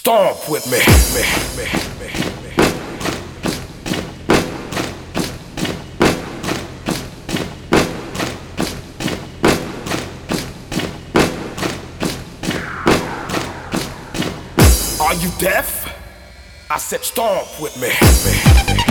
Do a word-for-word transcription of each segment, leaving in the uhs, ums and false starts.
Stomp with me, me, me, me, me. Are you deaf? I said stomp with me, me, me.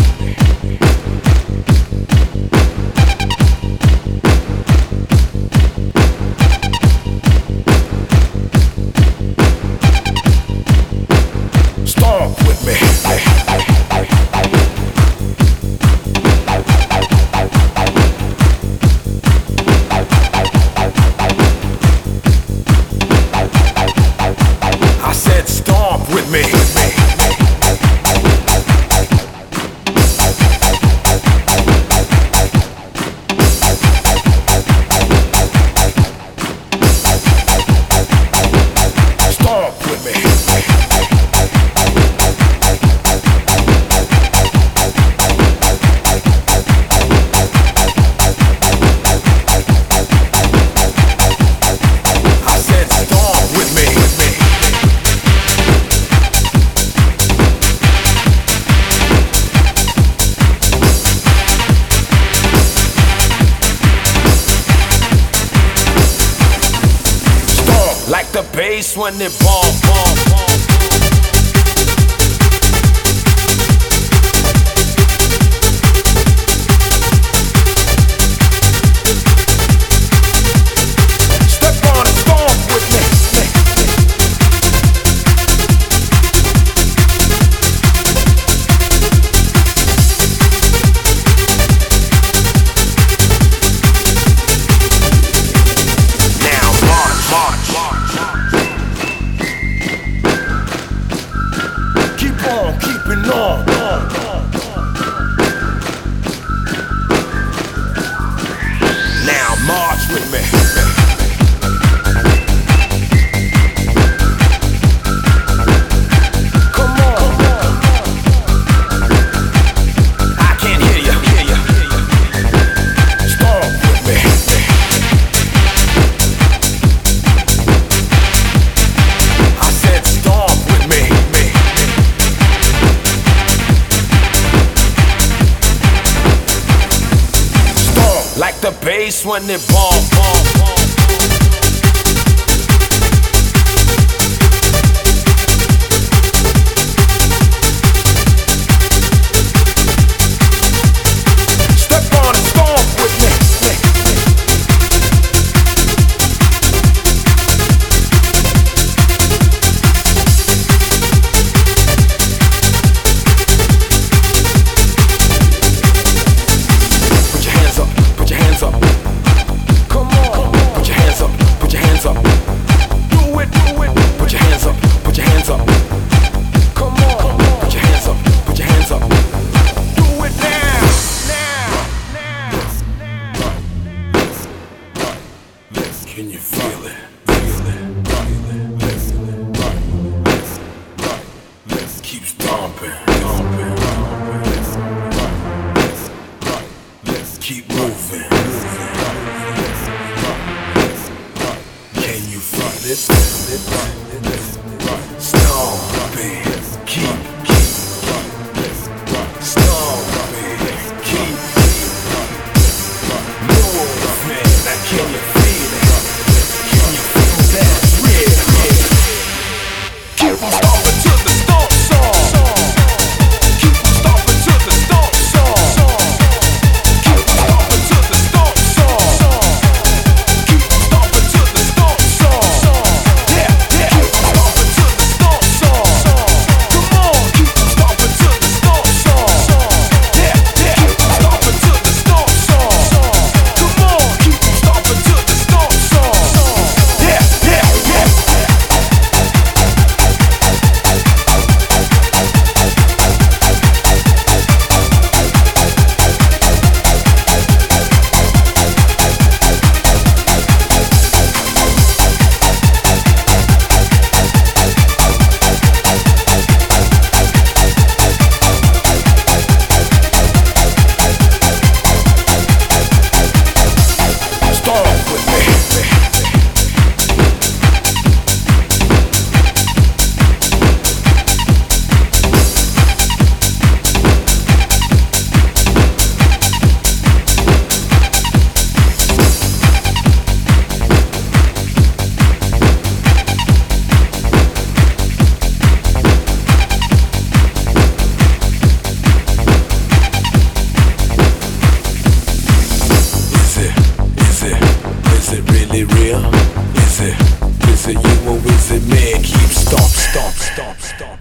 Like the bass when it bomb, bomb, bomb. Now march with me. Come on. I can't hear you. Hear you. Stomp with me. I said stomp with me. Like the bass when it bomb, bomb, bomb. Step on and stomp with me. Put your hands up. Put your hands up. dizzy man keep stomp, stomp, stomp, stomp.